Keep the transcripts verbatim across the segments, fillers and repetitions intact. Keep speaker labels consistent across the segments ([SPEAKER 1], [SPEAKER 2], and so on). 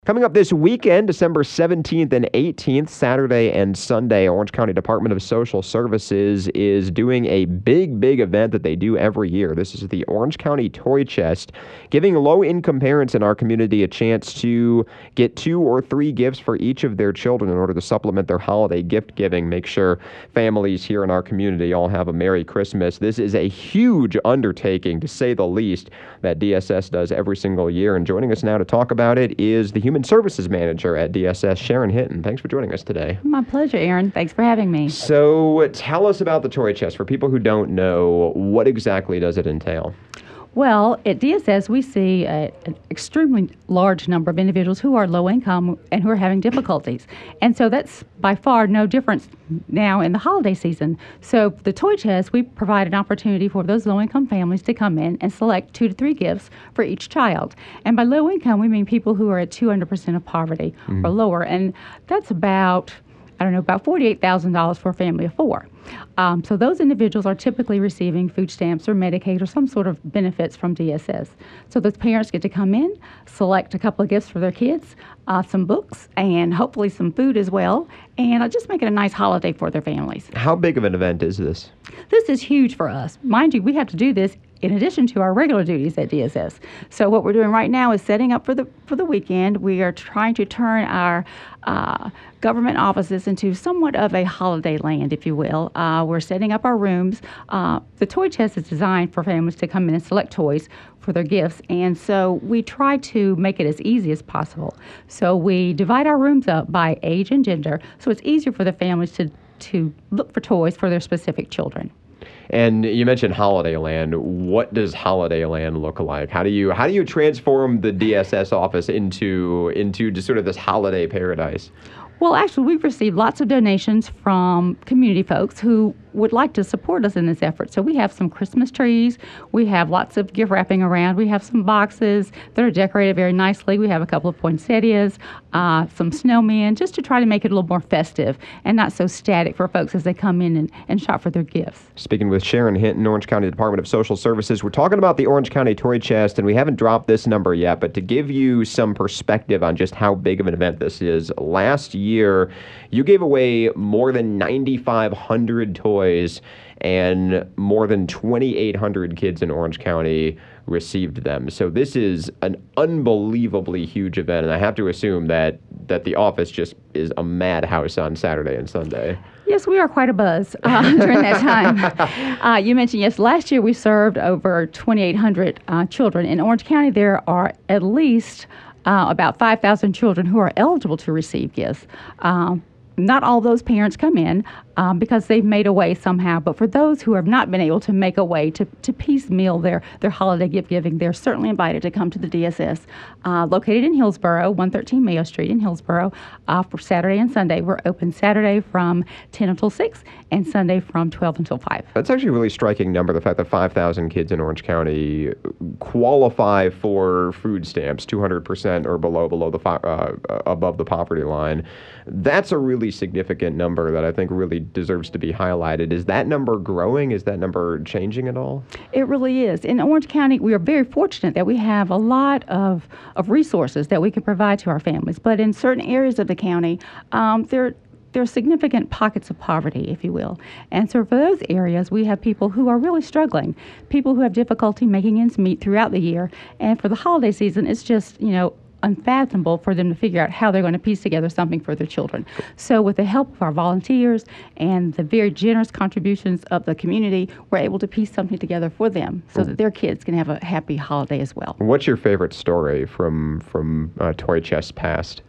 [SPEAKER 1] Coming up this weekend, December seventeenth and eighteenth, Saturday and Sunday, Orange County Department of Social Services is doing a big, big event that they do every year. This is the Orange County Toy Chest, giving low-income parents in our community a chance to get two or three gifts for each of their children in order to supplement their holiday gift giving, make sure families here in our community all have a Merry Christmas. This is a huge undertaking, to say the least, that D S S does every single year. And joining us now to talk about it is the Human Services Manager at D S S, Sharon Hinton. Thanks for joining us today.
[SPEAKER 2] My pleasure, Aaron. Thanks for having me.
[SPEAKER 1] So tell us about the Toy Chest. For people who don't know, what exactly does it entail?
[SPEAKER 2] Well, at D S S, we see a, an extremely large number of individuals who are low income and who are having difficulties. And so that's by far no difference now in the holiday season. So the Toy Chest, we provide an opportunity for those low income families to come in and select two to three gifts for each child. And by low income, we mean people who are at two hundred percent of poverty mm-hmm. or lower. And that's about, I don't know, about forty-eight thousand dollars for a family of four. Um, so those individuals are typically receiving food stamps or Medicaid or some sort of benefits from D S S. So those parents get to come in, select a couple of gifts for their kids, uh, some books, and hopefully some food as well, and uh, just make it a nice holiday for their families.
[SPEAKER 1] How big of an event is this?
[SPEAKER 2] This is huge for us. Mind you, we have to do this in addition to our regular duties at D S S. So what we're doing right now is setting up for the for the weekend. We are trying to turn our uh, government offices into somewhat of a holiday land, if you will. Uh, we're setting up our rooms. Uh, the Toy Chest is designed for families to come in and select toys for their gifts, and so we try to make it as easy as possible. So we divide our rooms up by age and gender, so it's easier for the families to, to look for toys for their specific children.
[SPEAKER 1] And you mentioned Holiday Land. What does Holiday Land look like? How do you how do you transform the D S S office into into just sort of this holiday paradise?
[SPEAKER 2] Well, actually, we've received lots of donations from community folks who would like to support us in this effort. So we have some Christmas trees. We have lots of gift wrapping around. We have some boxes that are decorated very nicely. We have a couple of poinsettias, uh, some snowmen, just to try to make it a little more festive and not so static for folks as they come in and, and shop for their gifts.
[SPEAKER 1] Speaking with Sharon Hinton, Orange County Department of Social Services, we're talking about the Orange County Toy Chest, and we haven't dropped this number yet, but to give you some perspective on just how big of an event this is, last year you gave away more than nine thousand five hundred toys, and more than two thousand eight hundred kids in Orange County received them. So this is an unbelievably huge event, and I have to assume that, that the office just is a madhouse on Saturday and Sunday.
[SPEAKER 2] Yes, we are quite a buzz uh, during that time. Uh, you mentioned, yes, last year we served over two thousand eight hundred uh, children. In Orange County, there are at least uh, about five thousand children who are eligible to receive gifts. Um, Not all those parents come in um, because they've made a way somehow, but for those who have not been able to make a way to, to piecemeal their, their holiday gift giving, they're certainly invited to come to the D S S, uh, located in Hillsboro, one thirteen Mayo Street in Hillsboro, uh, for Saturday and Sunday. We're open Saturday from ten until six and Sunday from twelve until five.
[SPEAKER 1] That's actually a really striking number, the fact that five thousand kids in Orange County qualify for food stamps, two hundred percent or below, below the uh, above the poverty line. That's a really significant number that I think really deserves to be highlighted. Is that number growing? Is that number changing at all?
[SPEAKER 2] It really is. In Orange County, we are very fortunate that we have a lot of, of resources that we can provide to our families. But in certain areas of the county, um, there There are significant pockets of poverty, if you will. And so for those areas, we have people who are really struggling, people who have difficulty making ends meet throughout the year. And for the holiday season, it's just, you know, unfathomable for them to figure out how they're going to piece together something for their children. So with the help of our volunteers and the very generous contributions of the community, we're able to piece something together for them so that their kids can have a happy holiday as well.
[SPEAKER 1] What's your favorite story from, from uh, Toy Chest past?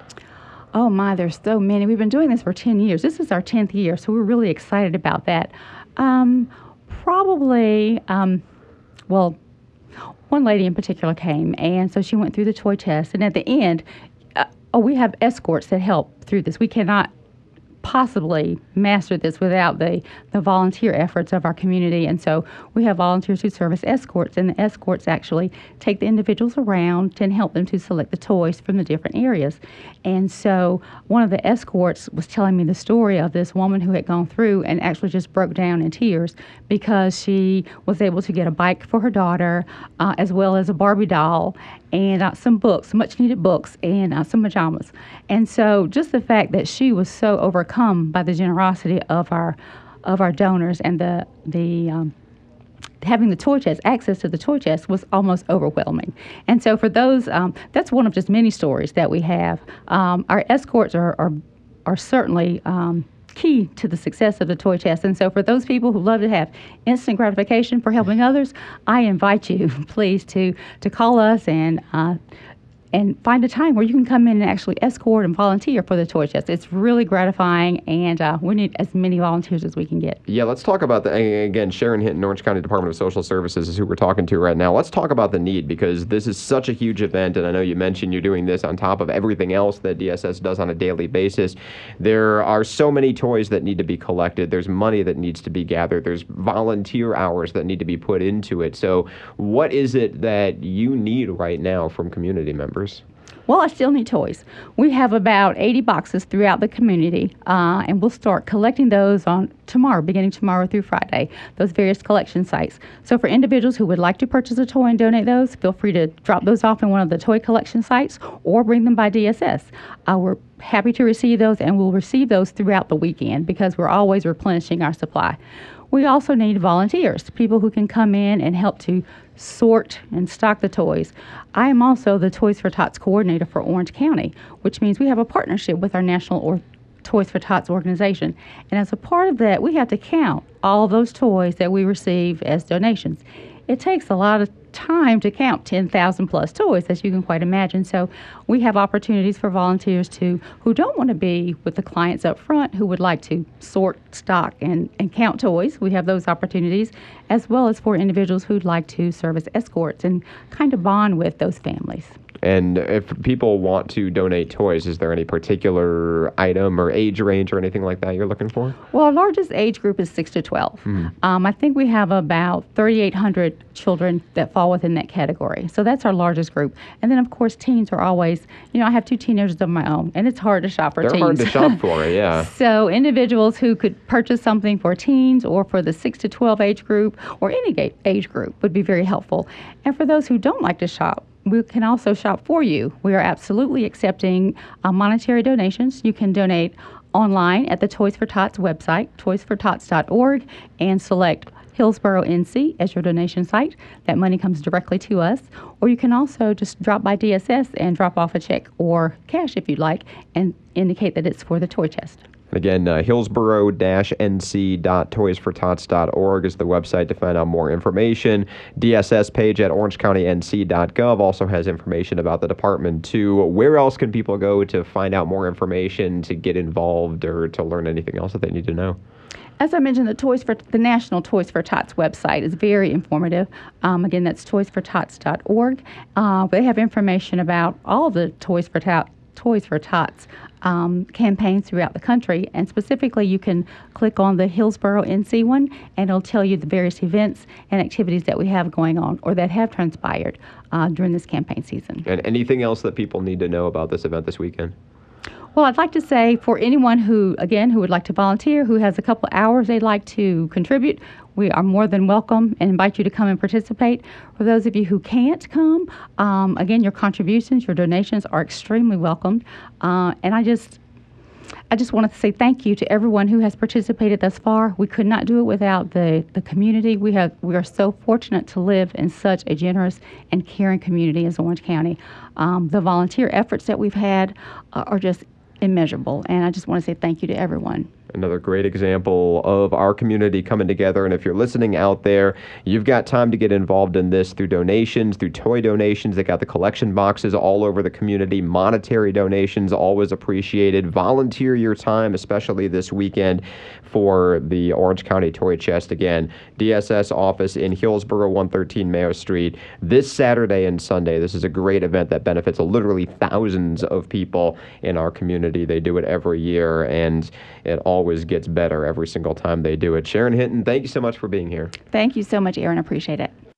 [SPEAKER 2] Oh my, there's so many. We've been doing this for ten years. This is our tenth year, so we're really excited about that. Um, probably, um, well, one lady in particular came, and so she went through the Toy Chest, and at the end, uh, oh, we have escorts that help through this. We cannot possibly master this without the, the volunteer efforts of our community. And so we have volunteers who serve as escorts, and the escorts actually take the individuals around and help them to select the toys from the different areas. And so one of the escorts was telling me the story of this woman who had gone through and actually just broke down in tears because she was able to get a bike for her daughter, uh, as well as a Barbie doll, and uh, some books, much needed books, and uh, some pajamas. And so just the fact that she was so overcome by the generosity of our of our donors and the the um, having the toy chest, access to the toy chest was almost overwhelming. And so for those, um, that's one of just many stories that we have. Um, our escorts are are, are certainly um, key to the success of the toy chest. And so for those people who love to have instant gratification for helping others, I invite you, please, to to call us and uh, and find a time where you can come in and actually escort and volunteer for the toy chest. It's really gratifying, and uh, we need as many volunteers as we can get.
[SPEAKER 1] Yeah, let's talk about the, again, Sharon Hinton, Orange County Department of Social Services is who we're talking to right now. Let's talk about the need, because this is such a huge event, and I know you mentioned you're doing this on top of everything else that D S S does on a daily basis. There are so many toys that need to be collected. There's money that needs to be gathered. There's volunteer hours that need to be put into it. So what is it that you need right now from community members?
[SPEAKER 2] Well, I still need toys. We have about eighty boxes throughout the community, uh, and we'll start collecting those on tomorrow, beginning tomorrow through Friday, those various collection sites. So for individuals who would like to purchase a toy and donate those, feel free to drop those off in one of the toy collection sites or bring them by D S S. Uh, we're happy to receive those, and we'll receive those throughout the weekend because we're always replenishing our supply. We also need volunteers, people who can come in and help to sort and stock the toys. I am also the Toys for Tots coordinator for Orange County, which means we have a partnership with our National or- Toys for Tots organization. And as a part of that, we have to count all those toys that we receive as donations. It takes a lot of time to count ten thousand plus toys, as you can quite imagine. So we have opportunities for volunteers to who don't want to be with the clients up front, who would like to sort, stock, and, and count toys. We have those opportunities, as well as for individuals who'd like to serve as escorts and kind of bond with those families.
[SPEAKER 1] And if people want to donate toys, is there any particular item or age range or anything like that you're looking for?
[SPEAKER 2] Well, our largest age group is six to twelve. Mm. Um, I think we have about thirty-eight hundred children that fall within that category. So that's our largest group. And then, of course, teens are always, you know, I have two teenagers of my own, and it's hard to shop for
[SPEAKER 1] They're
[SPEAKER 2] teens.
[SPEAKER 1] They're hard to shop for, yeah.
[SPEAKER 2] So individuals who could purchase something for teens or for the six to twelve age group or any age group would be very helpful. And for those who don't like to shop, we can also shop for you. We are absolutely accepting uh, monetary donations. You can donate online at the Toys for Tots website, toys for tots dot org, and select Hillsborough, N C as your donation site. That money comes directly to us. Or you can also just drop by D S S and drop off a check or cash if you'd like and indicate that it's for the toy chest.
[SPEAKER 1] Again, uh, hillsborough N C dot toys for tots dot org is the website to find out more information. D S S page at orange county N C dot gov also has information about the department too. Where else can people go to find out more information, to get involved, or to learn anything else that they need to know?
[SPEAKER 2] As I mentioned, the Toys for the National Toys for Tots website is very informative. Um, again, that's toys for tots dot org. Uh, they have information about all the Toys for Tots Toys for Tots um, campaigns throughout the country, and specifically you can click on the Hillsborough N C one and it'll tell you the various events and activities that we have going on or that have transpired uh, during this campaign season.
[SPEAKER 1] And anything else that people need to know about this event this weekend?
[SPEAKER 2] Well, I'd like to say for anyone who, again, who would like to volunteer, who has a couple hours they'd like to contribute, we are more than welcome and invite you to come and participate. For those of you who can't come, um, again, your contributions, your donations are extremely welcomed. Uh, and I just, I just want to say thank you to everyone who has participated thus far. We could not do it without the, the community. We have we are so fortunate to live in such a generous and caring community as Orange County. Um, the volunteer efforts that we've had uh, are just immeasurable, and I just want to say thank you to everyone.
[SPEAKER 1] Another great example of our community coming together. And if you're listening out there, you've got time to get involved in this through donations, through toy donations. They got the collection boxes all over the community. Monetary donations, always appreciated. Volunteer your time, especially this weekend, for the Orange County Toy Chest. Again, D S S office in Hillsborough, one thirteen Mayo Street, this Saturday and Sunday. This is a great event that benefits literally thousands of people in our community. They do it every year, and it all always gets better every single time they do it. Sharon Hinton, thank you so much for being here.
[SPEAKER 2] Thank you so much, Aaron. I appreciate it.